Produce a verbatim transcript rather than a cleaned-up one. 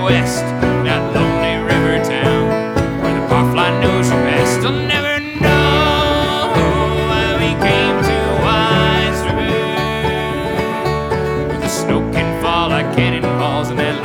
west, that lonely river town where the barfly knows your best. I'll never know how we came to Wise River, where the snow can fall like cannonballs and that